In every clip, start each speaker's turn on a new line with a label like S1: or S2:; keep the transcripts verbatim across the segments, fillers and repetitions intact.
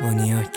S1: مونیاک.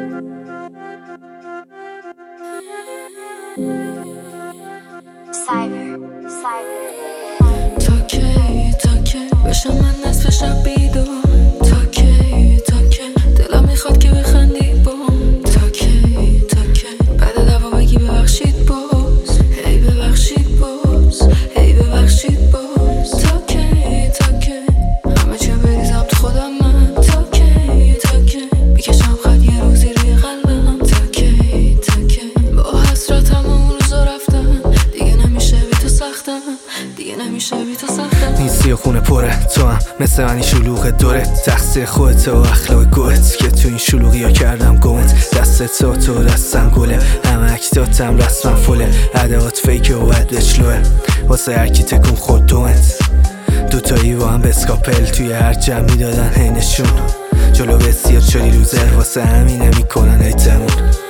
S2: تا کی تا کی بشم من نصف شب بیدار؟ تا کی تا کی دلم میخواد که بخندی بام؟ تا کی تا کی بعد دعوا بگی ببخشید باز؟ هی ببخشید باز، هی ببخشید باز. تا کی تا کی همه چیو بریزم تو خودم من؟ تا کی تا کی میکشم خط یه روزی روی قلبم؟ تا کی تا کی با حسرتم اون روزا رفتن، دیگه نمیشه بی تو سختم، دیگه نمیشه بی تو سختم.
S1: نیستی و خونه پره، تو هم مثل منی شلوغ دوره، تقصیر خودت و اخلاق گوهت که تو این شلوغی ها کردم گمت. دست تو تو دستم گله، همه اکتاتم رسمم فله، عدوات فیکه و عدلش لوه، واسه هرکی تکون خود دومت. دوتایی با هم بسکاپل توی هر جمع میدادن هینشون، جلو بسیار شدی لوزر، واسه همینه میکنن ایتمون.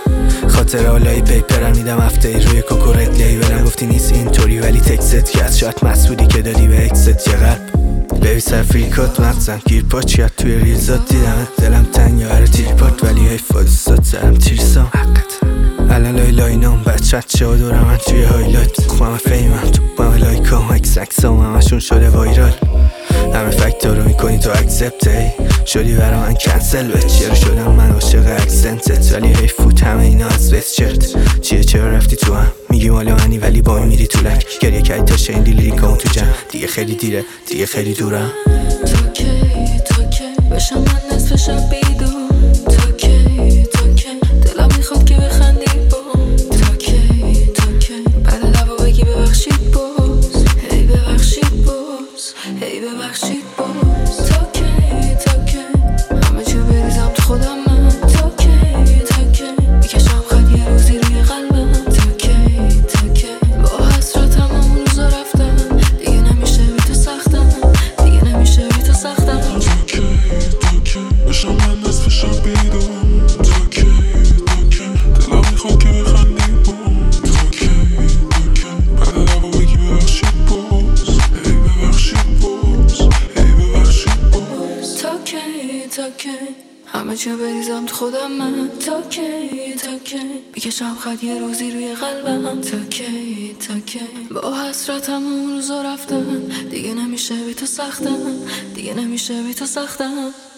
S1: خاطر حالای پیپرم میدم هفته ای روی کوکورت لیبلم، گفتی نیست اینطوری ولی تکست کرد، شاید مسئولی که دادی به اکست یه قلب. بیبی سرفریکات مغزم گیر پاچ کرد توی ریلزات، دیدم دلم تنگ هر تیریپات ولی حیف فادستات زرم تیرسام حقت. الان لای لاینام بچت چه ها دورم من توی هایلایت، خوام فیمم تو بام لایکام اکس اکسام همشون شده وایرال. همه فکتا رو میکنی تو اکسپت، ای شدی برا من کنسل، به چرا شدم من عاشق اکسنتت ولی حیف فوت همه اینا از وستچرت. چیه چرا رفتی تو هم میگی مالا منی ولی با میری تو لک، گریه کردی تا شنیدی لیریکامو تو جمع، دیگه خیلی دیره دیگه خیلی دورم.
S2: تا کی تا کی بشم من نصف شب بیدار؟ تا کی تا کی دلم میخواد که بخندی بام؟ تا کی تا کی بعد دعوا بگی ببخشید باز؟ هی ببخشید باز، هی ببخشید باز. تا کی تا کی همه چیو بریزم تو خودم من؟ تا کی تا کی میکشم خط یه روزی روی قلبم؟ تا کی تا کی با حسرتم اون روزا رفتن، دیگه نمیشه بی تو سختم، دیگه نمیشه بی تو سختم.
S3: تا کی تا کی بشم من نصف شب بیدار؟ تا کی تا کی دلم میخواد که بخندی بام؟ تا کی تا کی بعد دعوا بگی ببخشید باز؟ هی ببخشید باز، هی ببخشید باز.
S2: تا کی تا کی همه چیو بریزم تو خودم من؟ تا کی تا کی میکشم خط یه روزی روی قلبم؟ تا کی تا کی با حسرتم اون روزا رفتن، دیگه نمیشه بی تو سختم، دیگه نمیشه بی تو سختم.